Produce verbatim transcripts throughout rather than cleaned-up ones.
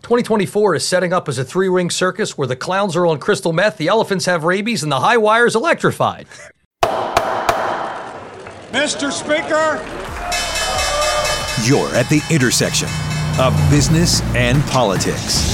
twenty twenty-four is setting up as a three-ring circus where the clowns are on crystal meth, the elephants have rabies, and the high wire's electrified. Mister Speaker! You're at the intersection of business and politics.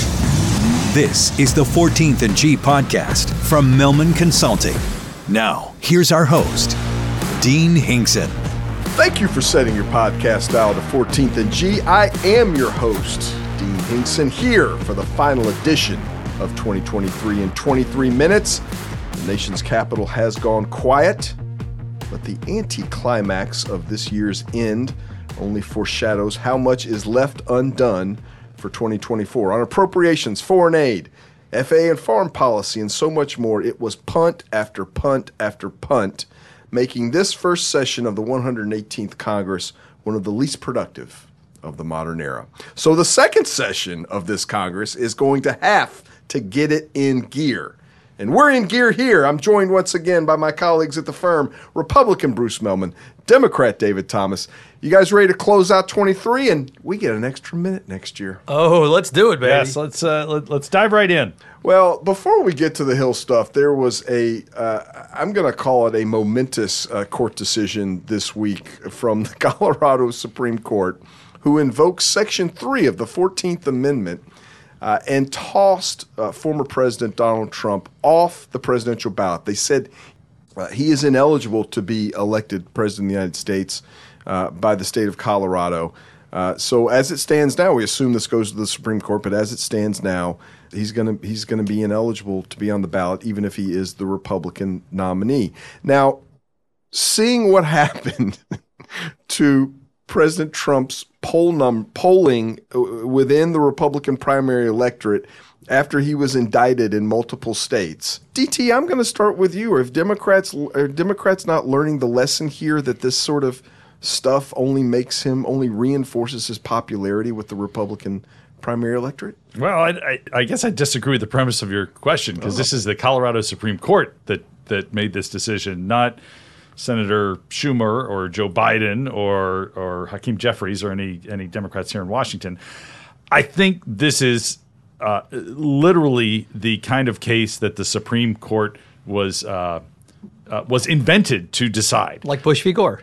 This is the fourteenth and G podcast from Millman Consulting. Now, here's our host, Dean Hinkson. Thank you for setting your podcast dial to fourteenth and G. I am your host, Dean Hinkson, here for the final edition of twenty twenty-three in twenty-three minutes. The nation's capital has gone quiet, but the anticlimax of this year's end only foreshadows how much is left undone for twenty twenty-four. On appropriations, foreign aid, F A A and foreign policy, and so much more, it was punt after punt after punt, making this first session of the one hundred eighteenth Congress one of the least productive of the modern era. So the second session of this Congress is going to have to get it in gear. And we're in gear here. I'm joined once again by my colleagues at the firm, Republican Bruce Mehlman, Democrat David Thomas. You guys ready to close out twenty-three? And we get an extra minute next year. Oh, let's do it, baby. Yes, let's uh, let, let's dive right in. Well, before we get to the Hill stuff, there was a, uh, I'm going to call it a momentous uh, court decision this week from the Colorado Supreme Court, who invoked Section three of the fourteenth Amendment uh, and tossed uh, former President Donald Trump off the presidential ballot. They said uh, he is ineligible to be elected President of the United States uh, by the state of Colorado. Uh, so as it stands now, we assume this goes to the Supreme Court, but as it stands now, he's going to he's going to be ineligible to be on the ballot, even if he is the Republican nominee. Now, seeing what happened to President Trump's poll num- polling within the Republican primary electorate after he was indicted in multiple states, D T, I'm going to start with you. Are Democrats are Democrats not learning the lesson here that this sort of stuff only makes him, only reinforces his popularity with the Republican primary electorate? Well, I, I, I guess I disagree with the premise of your question, because oh. this is the Colorado Supreme Court that, that made this decision, not Senator Schumer or Joe Biden or or Hakeem Jeffries or any any Democrats here in Washington. I think this is uh, literally the kind of case that the Supreme Court was uh, uh, was invented to decide. Like Bush v. Gore.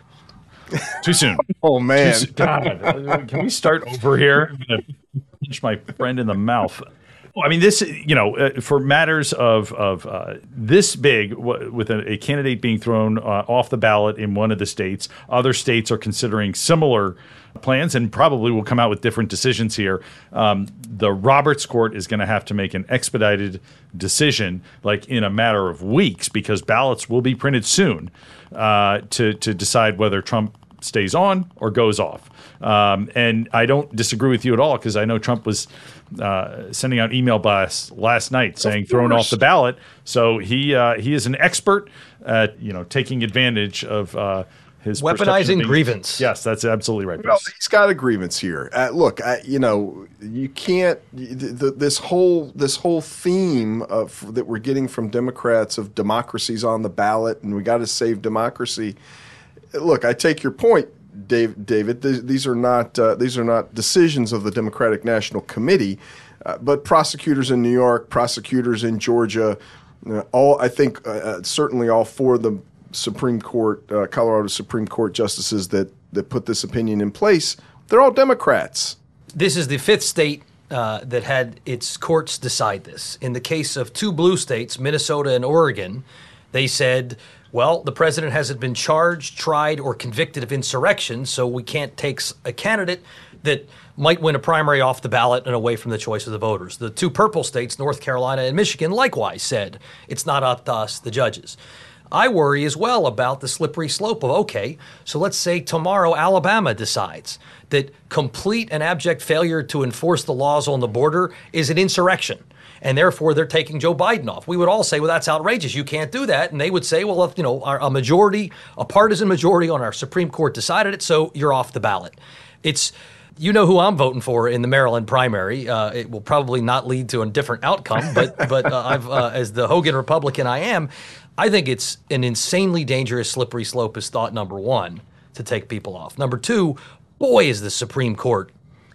Too soon. Oh, man. Too, God, can we start over here? I'm going to punch my friend in the mouth. I mean, this, you know, uh, for matters of of uh, this big, w- with a, a candidate being thrown uh, off the ballot in one of the states, other states are considering similar plans and probably will come out with different decisions here. Um, the Roberts Court is going to have to make an expedited decision, like in a matter of weeks, because ballots will be printed soon uh, to to decide whether Trump stays on or goes off. Um, and I don't disagree with you at all, because I know Trump was uh, sending out email blasts last night saying thrown off the ballot. So he uh, he is an expert at, you know, taking advantage of uh, his weaponizing grievance. Yes, that's absolutely right. Well, he's got a grievance here. Uh, look, I, you know, you can't. The, this whole this whole theme of that we're getting from Democrats of democracy's on the ballot and we got to save democracy. Look, I take your point, Dave, David. These are not uh, these are not decisions of the Democratic National Committee, uh, but prosecutors in New York, prosecutors in Georgia, uh, all I think uh, certainly all four of the Supreme Court, uh, Colorado Supreme Court justices that that put this opinion in place, they're all Democrats. This is the fifth state uh, that had its courts decide this. In the case of two blue states, Minnesota and Oregon, they said, well, the president hasn't been charged, tried, or convicted of insurrection, so we can't take a candidate that might win a primary off the ballot and away from the choice of the voters. The two purple states, North Carolina and Michigan, likewise said, it's not up to us, the judges. I worry as well about the slippery slope of, okay, so let's say tomorrow Alabama decides that complete and abject failure to enforce the laws on the border is an insurrection, and therefore they're taking Joe Biden off. We would all say, well, that's outrageous. You can't do that. And they would say, well, if, you know, our, a majority, a partisan majority on our Supreme Court decided it, so you're off the ballot. It's, you know who I'm voting for in the Maryland primary. Uh, it will probably not lead to a different outcome, but but uh, I've uh, as the Hogan Republican I am, I think it's an insanely dangerous slippery slope is thought number one, to take people off. Number two, boy, is the Supreme Court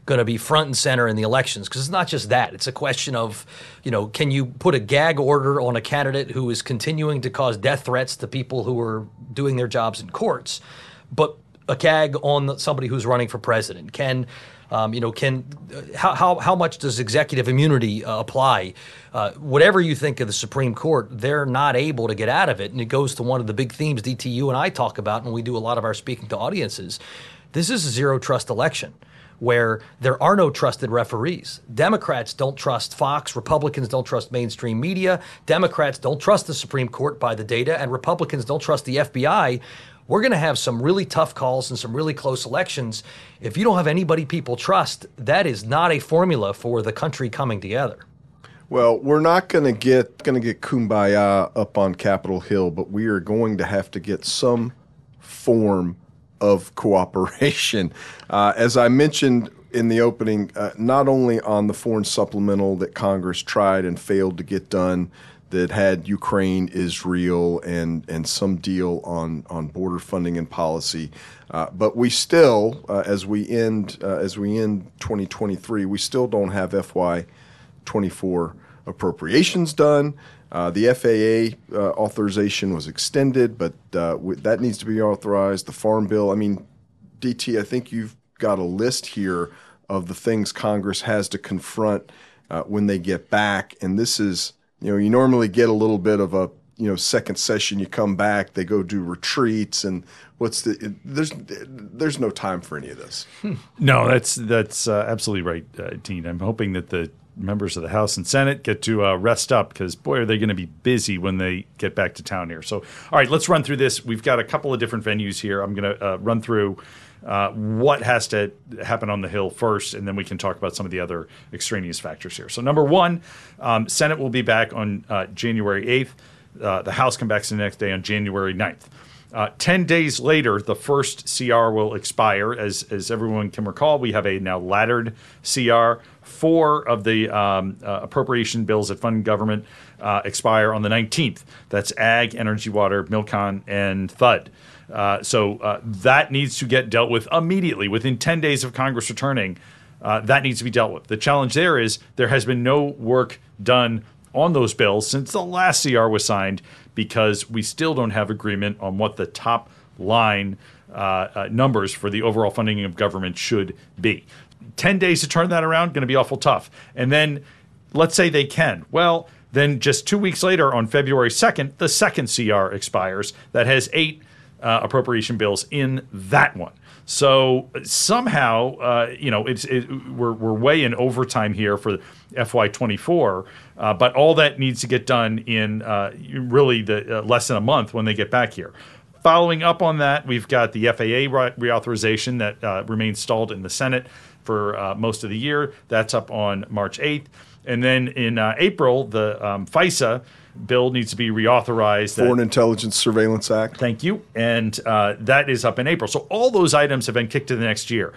going to be front and center in the elections, because it's not just that. It's a question of, you know, can you put a gag order on a candidate who is continuing to cause death threats to people who are doing their jobs in courts, but a gag on somebody who's running for president? Can Um, you know, can how, how how much does executive immunity uh, apply? Uh, whatever you think of the Supreme Court, they're not able to get out of it, and it goes to one of the big themes D T U and I talk about when we do a lot of our speaking to audiences. This is a zero trust election where there are no trusted referees. Democrats don't trust Fox, Republicans don't trust mainstream media, Democrats don't trust the Supreme Court by the data, and Republicans don't trust the F B I. We're going to have some really tough calls and some really close elections. If you don't have anybody people trust, that is not a formula for the country coming together. Well, we're not going to get going to get kumbaya up on Capitol Hill, but we are going to have to get some form of cooperation. Uh, as I mentioned in the opening, uh, not only on the foreign supplemental that Congress tried and failed to get done, that had Ukraine, Israel, and and some deal on on border funding and policy, uh, but we still, uh, as we end uh, as we end twenty twenty-three, we still don't have F Y twenty-four appropriations done. Uh, the F A A uh, authorization was extended, but uh, w- that needs to be authorized. The Farm Bill. I mean, D T, I think you've got a list here of the things Congress has to confront uh, when they get back, and this is. You know, you normally get a little bit of a, you know, second session, you come back, they go do retreats, and what's the, there's there's no time for any of this. No, that's that's uh, absolutely right, uh, Dean. I'm hoping that the members of the House and Senate get to uh, rest up, because, boy, are they going to be busy when they get back to town here. So, all right, let's run through this. We've got a couple of different venues here. I'm going to uh, run through Uh, what has to happen on the Hill first, and then we can talk about some of the other extraneous factors here. So number one, um, Senate will be back on uh, January eighth. Uh, the House comes back the next day on January ninth. Uh, Ten days later, the first C R will expire. As as everyone can recall, we have a now laddered C R. Four of the um, uh, appropriation bills that fund government uh, expire on the nineteenth. That's Ag, Energy, Water, Milcon, and T H U D. Uh, so uh, that needs to get dealt with immediately. Within ten days of Congress returning, uh, that needs to be dealt with. The challenge there is there has been no work done on those bills since the last C R was signed, because we still don't have agreement on what the top line uh, uh, numbers for the overall funding of government should be. ten days to turn that around, going to be awful tough. And then let's say they can. Well, then just two weeks later on February second, the second C R expires that has eight Uh, appropriation bills in that one. So somehow, uh, you know, it's it, we're we're way in overtime here for F Y twenty-four, uh, but all that needs to get done in uh, really the uh, less than a month when they get back here. Following up on that, we've got the F A A re- reauthorization that uh, remains stalled in the Senate for uh, most of the year. That's up on March eighth. And then in uh, April, the um, FISA bill needs to be reauthorized. Foreign that, Intelligence Surveillance Act. Thank you. And uh, that is up in April. So all those items have been kicked to the next year.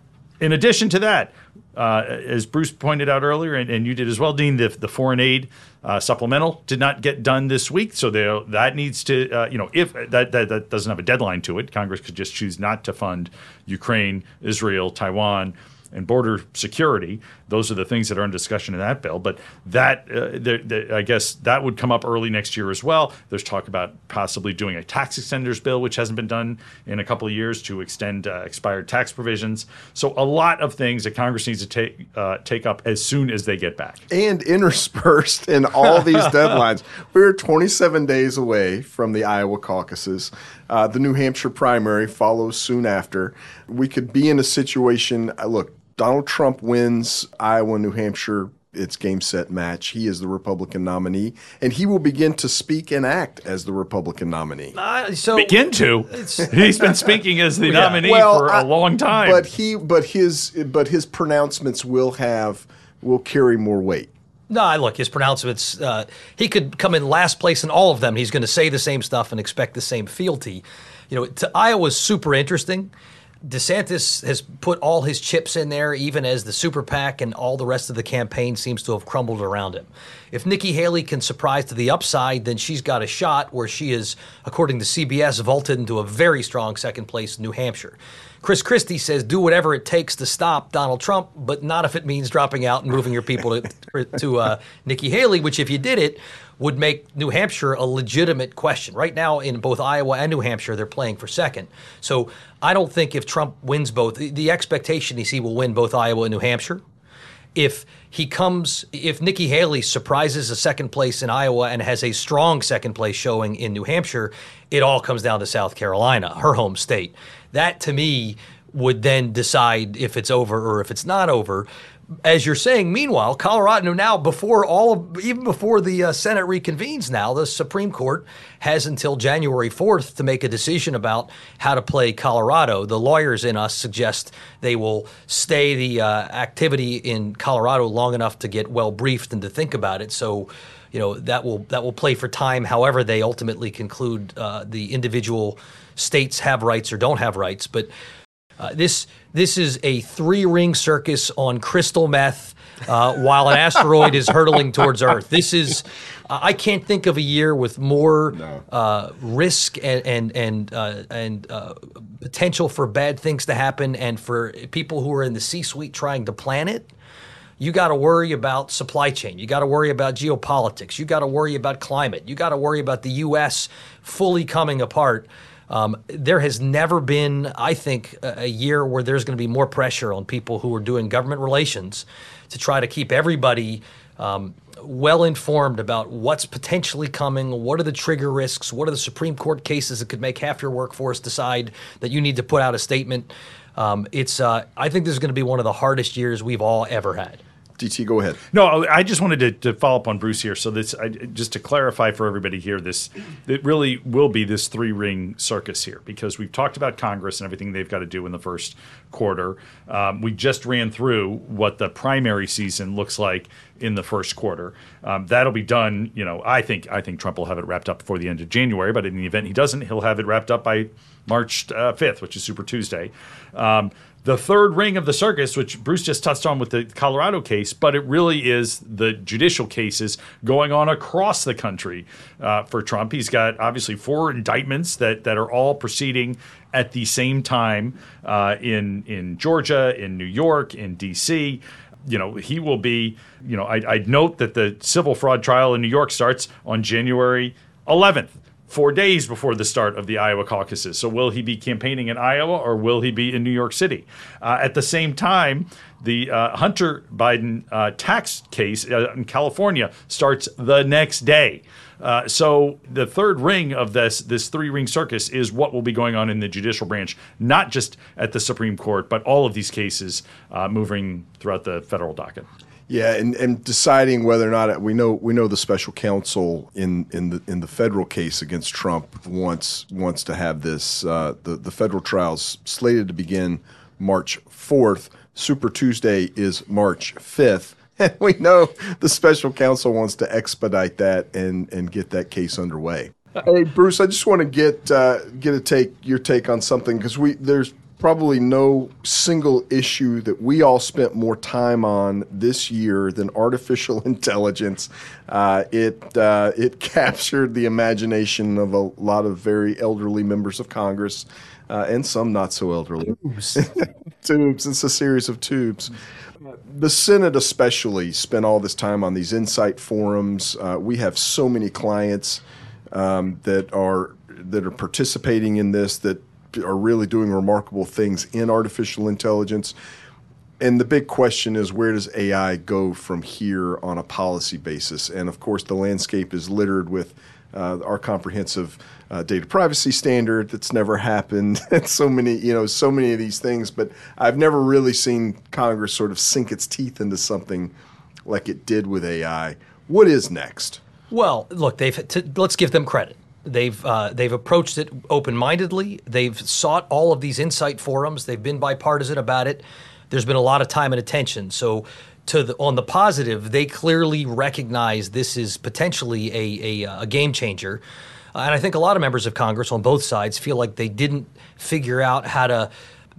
In addition to that, uh, as Bruce pointed out earlier, and, and you did as well, Dean, the, the foreign aid uh, supplemental did not get done this week. So they, that needs to, uh, you know, if that, that, that doesn't have a deadline to it, Congress could just choose not to fund Ukraine, Israel, Taiwan, and border security. Those are the things that are in discussion in that bill. But that, uh, the, the, I guess, that would come up early next year as well. There's talk about possibly doing a tax extenders bill, which hasn't been done in a couple of years, to extend uh, expired tax provisions. So a lot of things that Congress needs to take uh, take up as soon as they get back. And interspersed in all these deadlines, we're twenty-seven days away from the Iowa caucuses. Uh, the New Hampshire primary follows soon after. We could be in a situation, uh, look, Donald Trump wins Iowa, New Hampshire. It's game, set, match. He is the Republican nominee, and he will begin to speak and act as the Republican nominee. Uh, so Begin to? He's been speaking as the Yeah. nominee Well, for I- a long time. But he, but his, but his pronouncements will have will carry more weight. No, look, his pronouncements, uh, he could come in last place in all of them. He's going to say the same stuff and expect the same fealty. You know, to Iowa's super interesting. DeSantis has put all his chips in there, even as the super PAC and all the rest of the campaign seems to have crumbled around him. If Nikki Haley can surprise to the upside, then she's got a shot where she is, according to C B S, vaulted into a very strong second place in New Hampshire. Chris Christie says, do whatever it takes to stop Donald Trump, but not if it means dropping out and moving your people to, to uh, Nikki Haley, which if you did it, would make New Hampshire a legitimate question. Right now, in both Iowa and New Hampshire, they're playing for second. So I don't think if Trump wins both, the, the expectation is he will win both Iowa and New Hampshire. If he comes, if Nikki Haley surprises a second place in Iowa and has a strong second place showing in New Hampshire, it all comes down to South Carolina, her home state. That, to me, would then decide if it's over or if it's not over. As you're saying, meanwhile, Colorado now, before all of, even before the uh, Senate reconvenes now, the Supreme Court has until January fourth to make a decision about how to play Colorado. The lawyers in us suggest they will stay the uh, activity in Colorado long enough to get well briefed and to think about it. So, you know, that will that will play for time. However, they ultimately conclude uh, the individual states have rights or don't have rights. But Uh, this this is a three-ring circus on crystal meth uh, while an asteroid is hurtling towards Earth. This is uh, I can't think of a year with more No. uh, risk and and and uh, and uh, potential for bad things to happen, and for people who are in the C-suite trying to plan it. You got to worry about supply chain. You got to worry about geopolitics. You got to worry about climate. You got to worry about the U S fully coming apart. Um, there has never been, I think, a, a year where there's going to be more pressure on people who are doing government relations to try to keep everybody um, well informed about what's potentially coming, what are the trigger risks, what are the Supreme Court cases that could make half your workforce decide that you need to put out a statement. Um, it's, uh, I think this is going to be one of the hardest years we've all ever had. D T, go ahead. No, I just wanted to, to follow up on Bruce here. So this, I, just to clarify for everybody here, this it really will be this three-ring circus here, because we've talked about Congress and everything they've got to do in the first quarter. Um, we just ran through what the primary season looks like in the first quarter. Um, that'll be done. You know, I think I think Trump will have it wrapped up before the end of January. But in the event he doesn't, he'll have it wrapped up by March uh, fifth, which is Super Tuesday. Um, The third ring of the circus, which Bruce just touched on with the Colorado case, but it really is the judicial cases going on across the country uh, for Trump. He's got obviously four indictments that, that are all proceeding at the same time uh, in in Georgia, in New York, in D C. You know, he will be, you know, I, I'd note that the civil fraud trial in New York starts on January eleventh. Four days before the start of the Iowa caucuses. So will he be campaigning in Iowa, or will he be in New York City? Uh, at the same time, the uh, Hunter Biden uh, tax case uh, in California starts the next day. Uh, so the third ring of this this three-ring circus is what will be going on in the judicial branch, not just at the Supreme Court, but all of these cases uh, moving throughout the federal docket. Yeah, and, and deciding whether or not we know we know the special counsel in, in the in the federal case against Trump wants wants to have this uh, the the federal trials slated to begin March fourth. Super Tuesday is March fifth, and we know the special counsel wants to expedite that and and get that case underway. Hey, Bruce, I just want to get uh, get a take your take on something, because we there's probably no single issue that we all spent more time on this year than artificial intelligence. Uh, it uh, it captured the imagination of a lot of very elderly members of Congress, uh, and some not so elderly. Tubes. Tubes. It's a series of tubes. The Senate especially spent all this time on these insight forums. Uh, we have so many clients um, that are that are participating in this that are really doing remarkable things in artificial intelligence. And the big question is, where does A I go from here on a policy basis? And of course, the landscape is littered with uh, our comprehensive uh, data privacy standard that's never happened, and so many, you know, so many of these things. But I've never really seen Congress sort of sink its teeth into something like it did with A I. What is next? Well, look, they've to, let's give them credit. They've uh, they've approached it open-mindedly. They've sought all of these insight forums. They've been bipartisan about it. There's been a lot of time and attention. So, to the, on the positive, they clearly recognize this is potentially a a, a game changer. Uh, and I think a lot of members of Congress on both sides feel like they didn't figure out how to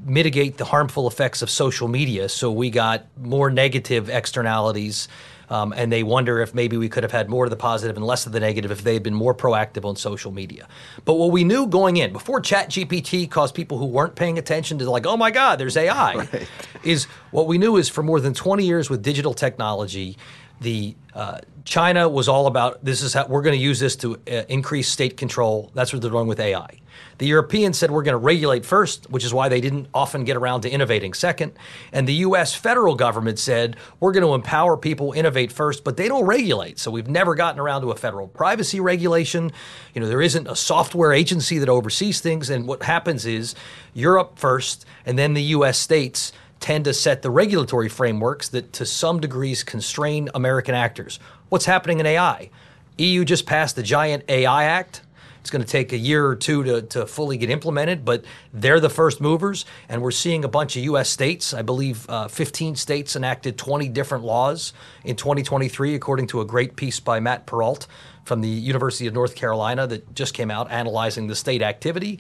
mitigate the harmful effects of social media. So we got more negative externalities. Um, and they wonder if maybe we could have had more of the positive and less of the negative if they had been more proactive on social media. But what we knew going in, before ChatGPT caused people who weren't paying attention to like, oh my God, there's A I, right. is what we knew is for more than twenty years with digital technology, the uh, China was all about, this is how we're going to use this to uh, increase state control. That's what they're doing with A I. The Europeans said we're going to regulate first, which is why they didn't often get around to innovating second. And the U S federal government said we're going to empower people, innovate first, but they don't regulate. So we've never gotten around to a federal privacy regulation. You know, there isn't a software agency that oversees things. And what happens is Europe first, and then the U S states tend to set the regulatory frameworks that to some degrees constrain American actors. What's happening in A I? E U just passed the giant A I Act. It's going to take a year or two to, to fully get implemented, but they're the first movers, and we're seeing a bunch of U S states. I believe uh, fifteen states enacted twenty different laws in twenty twenty-three, according to a great piece by Matt Peralt from the University of North Carolina that just came out analyzing the state activity.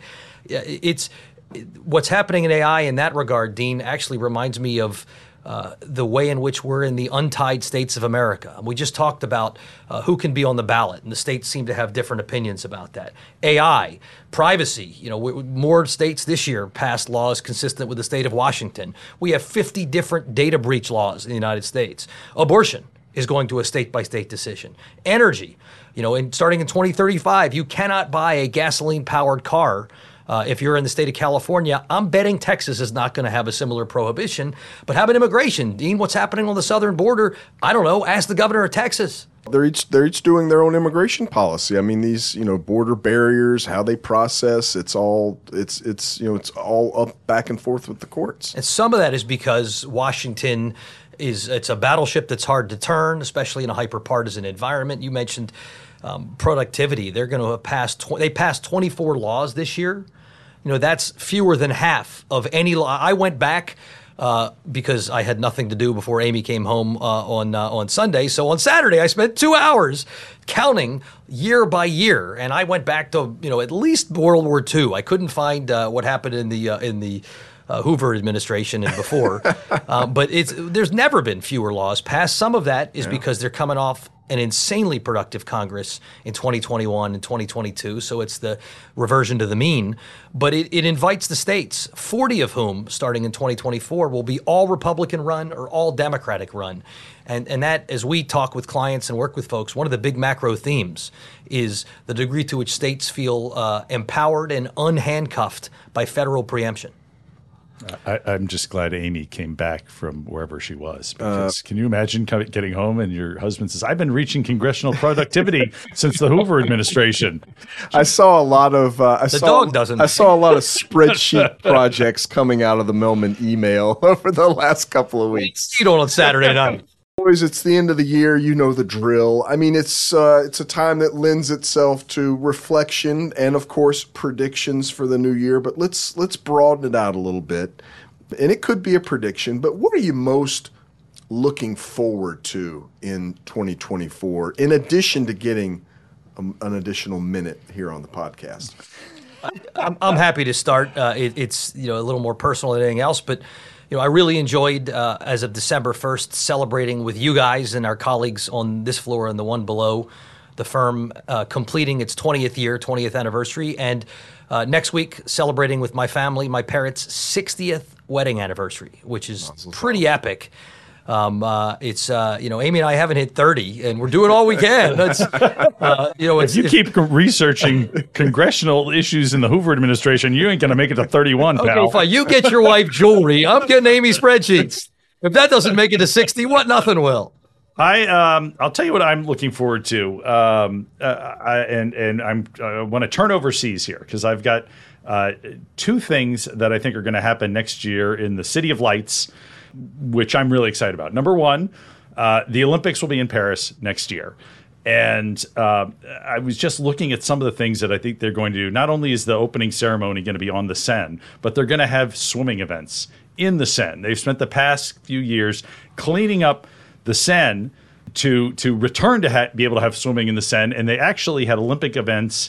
It's what's happening in A I in that regard, Dean, actually reminds me of Uh, the way in which we're in the untied states of America. We just talked about uh, who can be on the ballot, and the states seem to have different opinions about that. A I, privacy, you know, we, more states this year passed laws consistent with the state of Washington. We have fifty different data breach laws in the United States. Abortion is going to a state-by-state decision. Energy, you know, in, starting in twenty thirty-five, you cannot buy a gasoline-powered car Uh, if you're in the state of California. I'm betting Texas is not going to have a similar prohibition. But how about immigration? Dean, what's happening on the southern border? I don't know. Ask the governor of Texas. They're each they're each doing their own immigration policy. I mean, these you know border barriers, how they process, it's all it's it's you know it's all up back and forth with the courts. And some of that is because Washington is it's a battleship that's hard to turn, especially in a hyper-partisan environment. You mentioned um, productivity. They're going to have passed tw- they passed twenty-four laws this year. You know, that's fewer than half of any law. I went back uh, because I had nothing to do before Amy came home uh, on uh, on Sunday. So on Saturday, I spent two hours counting year by year, and I went back to you know at least World War Two. I couldn't find uh, what happened in the uh, in the uh, Hoover administration and before, uh, but it's there's never been fewer laws passed. Some of that is yeah. because they're coming off an insanely productive Congress in twenty twenty-one and twenty twenty-two, so it's the reversion to the mean. But it, it invites the states, forty of whom, starting in twenty twenty-four, will be all Republican-run or all Democratic-run. And, and that, as we talk with clients and work with folks, one of the big macro themes is the degree to which states feel uh, empowered and unhandcuffed by federal preemption. I, I'm just glad Amy came back from wherever she was, because uh, can you imagine getting home and your husband says, I've been reaching congressional productivity since the Hoover administration. I saw a lot of uh, I the saw, dog doesn't. I saw a lot of spreadsheet projects coming out of the Millman email over the last couple of weeks. You know, on Saturday night. Boys, it's the end of the year. You know the drill. I mean, it's uh, it's a time that lends itself to reflection and, of course, predictions for the new year. But let's let's broaden it out a little bit. And it could be a prediction, but what are you most looking forward to in twenty twenty-four, in addition to getting a, an additional minute here on the podcast? I'm, I'm happy to start. Uh, it, it's you know a little more personal than anything else, but you know I really enjoyed uh, as of December first celebrating with you guys and our colleagues on this floor and the one below, the firm uh, completing its twentieth year, twentieth anniversary, and uh, next week celebrating with my family my parents' sixtieth wedding anniversary, which is pretty epic. Um, uh, it's uh, you know, Amy and I haven't hit thirty, and we're doing all we can. That's uh, you know, it's, if you it's, keep researching congressional issues in the Hoover administration, you ain't going to make it to thirty-one, okay, pal. Fine. You get your wife jewelry. I'm getting Amy spreadsheets. If that doesn't make it to sixty, what nothing will. I um I'll tell you what I'm looking forward to. Um, uh, I, and and I'm I want to turn overseas here because I've got uh, two things that I think are going to happen next year in the City of Lights, which I'm really excited about. Number one, uh, the Olympics will be in Paris next year. And uh, I was just looking at some of the things that I think they're going to do. Not only is the opening ceremony going to be on the Seine, but they're going to have swimming events in the Seine. They've spent the past few years cleaning up the Seine to to return to ha- be able to have swimming in the Seine. And they actually had Olympic events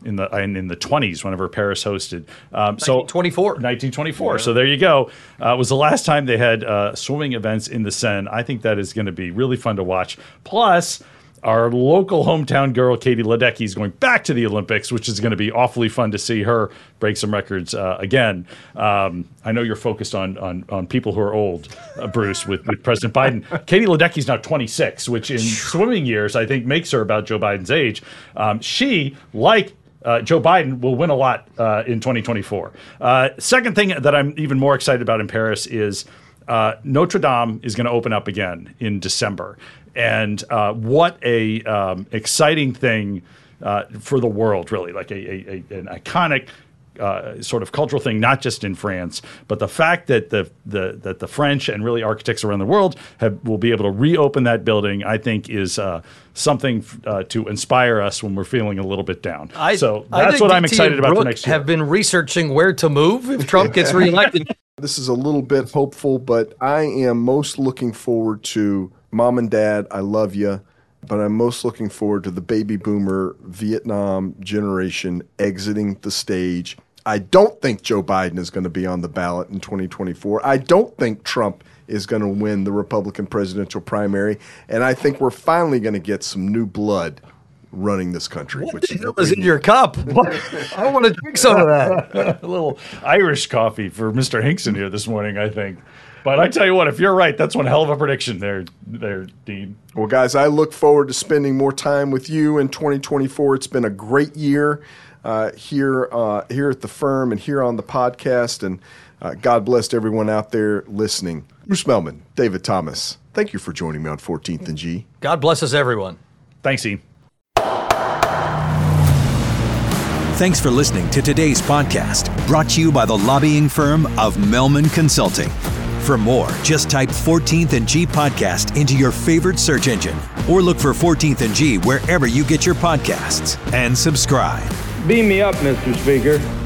in the in, in the twenties whenever Paris hosted. Um, so nineteen twenty-four nineteen twenty-four. Yeah. So there you go. Uh, it was the last time they had uh, swimming events in the Seine. I think that is going to be really fun to watch. Plus, our local hometown girl, Katie Ledecky, is going back to the Olympics, which is going to be awfully fun to see her break some records uh, again. Um, I know you're focused on on, on people who are old, uh, Bruce, with, with President Biden. Katie Ledecky is now twenty-six, which in swimming years, I think, makes her about Joe Biden's age. Um, she, like Uh, Joe Biden, will win a lot uh, in twenty twenty-four. Uh, second thing that I'm even more excited about in Paris is uh, Notre Dame is going to open up again in December. And uh, what a um, exciting thing uh, for the world, really, like a, a, a an iconic uh, sort of cultural thing, not just in France, but the fact that the the that the French and really architects around the world have will be able to reopen that building, I think, is uh, something uh, to inspire us when we're feeling a little bit down. I, so I that's what I'm excited about Brooke for next year. Have been researching where to move if Trump gets reelected. This is a little bit hopeful, but I am most looking forward to Mom and Dad, I love you, but I'm most looking forward to the baby boomer Vietnam generation exiting the stage. I don't think Joe Biden is going to be on the ballot in twenty twenty-four. I don't think Trump is going to win the Republican presidential primary, and I think we're finally going to get some new blood running this country. What which the hell is in your cup? I want to drink some of that. A little Irish coffee for Mister Hinkson here this morning, I think. But I tell you what, if you're right, that's one hell of a prediction there, there, Dean. Well, guys, I look forward to spending more time with you in twenty twenty-four. It's been a great year uh, here uh, here at the firm and here on the podcast. And uh, God bless everyone out there listening. Bruce Mehlman, David Thomas, thank you for joining me on fourteenth and G. God bless us, everyone. Thanks, Dean. Thanks for listening to today's podcast, brought to you by the lobbying firm of Mehlman Consulting. For more, just type fourteenth and G podcast into your favorite search engine or look for fourteenth and G wherever you get your podcasts and subscribe. Beam me up, Mister Speaker.